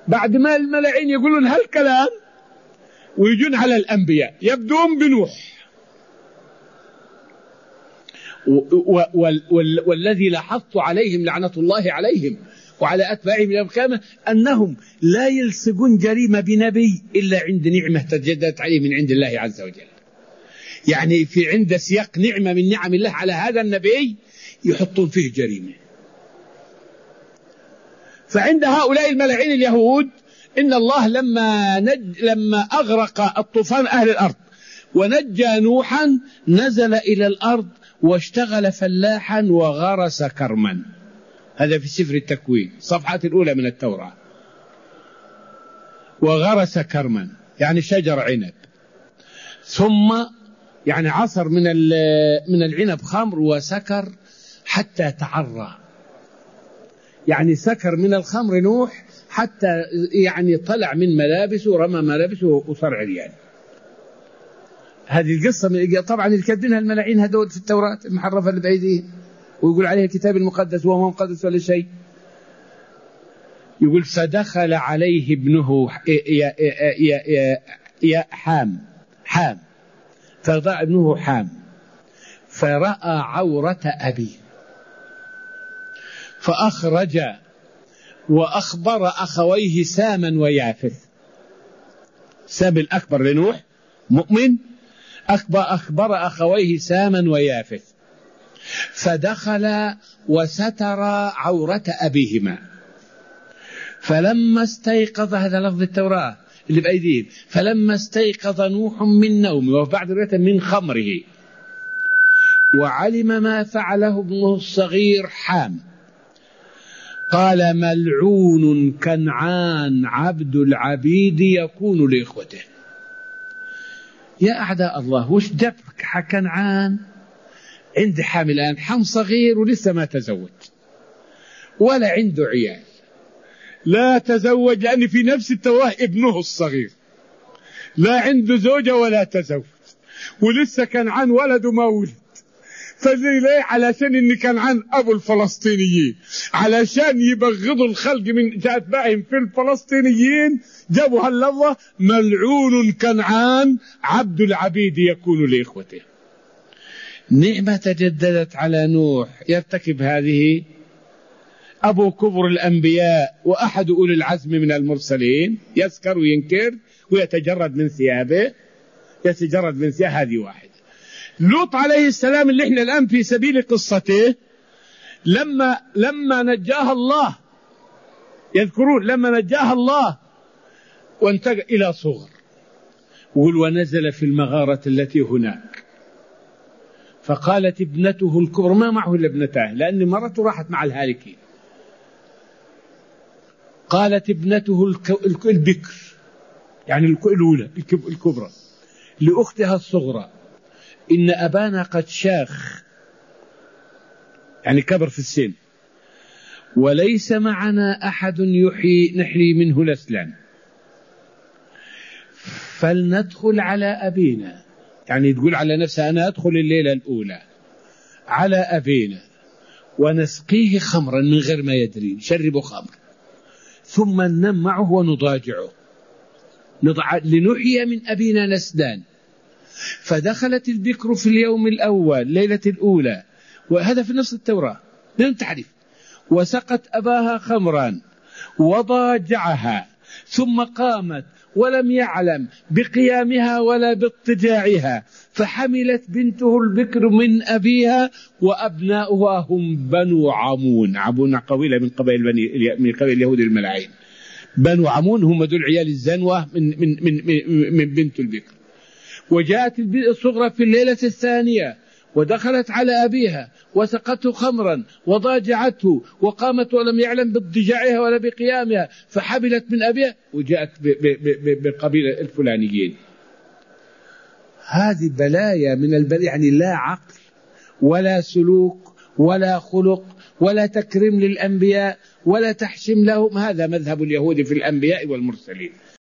بعد ما الملائين يقولون هالكلام ويجون على الأنبياء يبدون بنوح. والذي لاحظت عليهم لعنة الله عليهم وعلى أتباعهم يوم القيامة أنهم لا يلصقون جريمة بنبي إلا عند نعمة تجددت عليه من عند الله عز وجل. يعني في عند سياق نعمة من نعم الله على هذا النبي يحطون فيه جريمة. فعند هؤلاء الملعين اليهود إن الله لما أغرق الطوفان أهل الأرض ونجى نوحا نزل إلى الأرض واشتغل فلاحا وغرس كرما. هذا في سفر التكوين صفحة الأولى من التوراة. وغرس كرما يعني شجر عنب، ثم يعني عصر من العنب خمر وسكر حتى تعرى. يعني سكر من الخمر نوح حتى يعني طلع من ملابسه ورمى ملابسه وصار عريان. هذه القصة طبعا اللي كاتبينها الملاعين هذول في التوراة المحرفة اللي بأيديهم، ويقول عليه الكتاب المقدس وهو مقدس ولا شيء. يقول فدخل عليه ابنه يا حام فضاع ابنه حام فرأى عورة أبيه فأخرج وأخبر أخويه ساما ويافث. سام الأكبر لنوح مؤمن، أخبر أخويه ساما ويافث، فدخل وستر عورة أبيهما. فلما استيقظ، هذا لفظ التوراة اللي بأيديهم، فلما استيقظ نوح من نومه وبعد رواية من خمره وعلم ما فعله ابنه الصغير حام قال ملعون كنعان عبد العبيد يكون لإخوته. يا أعداء الله، وش دفك كنعان عند حام؟ الآن حام صغير ولسه ما تزوج ولا عنده عيال، لا تزوج لأن في نفس التواه ابنه الصغير لا عنده زوجة ولا تزوج ولسه كنعان ولده ما ولد. فزي ليه؟ علشان إن كنعان أبو الفلسطينيين، علشان يبغضوا الخلق من أتباعهم في الفلسطينيين جابوا هاللفظة ملعون كنعان عبد العبيد يكون لإخوته. نعمة تجددت على نوح يرتكب هذه أبو كبر الأنبياء وأحد أولي العزم من المرسلين، يسكر وينكر ويتجرد من ثيابه، هذه واحد. لوط عليه السلام اللي احنا الآن في سبيل قصته لما نجاها الله، يذكرون لما نجاها الله وانتقل إلى صغر، ونزل في المغارة التي هناك فقالت ابنته الكبرى، ما معه إلا ابنتاه لأن مرته راحت مع الهالكين، قالت ابنته البكر يعني الأولى الكبرى لأختها الصغرى إن أبانا قد شاخ يعني كبر في السن وليس معنا أحد نحيي منه نسلا فلندخل على أبينا، يعني تقول على نفسها أنا أدخل الليلة الأولى على أبينا ونسقيه خمرا من غير ما يدري، نشربه خمر ثم ننام معه ونضاجعه لنحيي من أبينا نسلا. فدخلت البكر في اليوم الأول ليلة الأولى، وهذا في نص التوراة لم تعرف، وسقت أباها خمرا وضاجعها ثم قامت ولم يعلم بقيامها ولا باضطجاعها فحملت بنته البكر من أبيها وأبناؤها هم بنو عمون. عمون قبيلة من قبائل اليهود الملاعين، بنو عمون هم دول عيال الزنوة من بنت البكر. وجاءت الصغرى في الليلة الثانية ودخلت على أبيها وسقته خمرا وضاجعته وقامت ولم يعلم باضطجاعها ولا بقيامها فحملت من أبيها وجاءت بقبيلة الفلانيين. هذه بلايا من البلايا، يعني لا عقل ولا سلوك ولا خلق ولا تكريم للأنبياء ولا تحشم لهم. هذا مذهب اليهود في الأنبياء والمرسلين.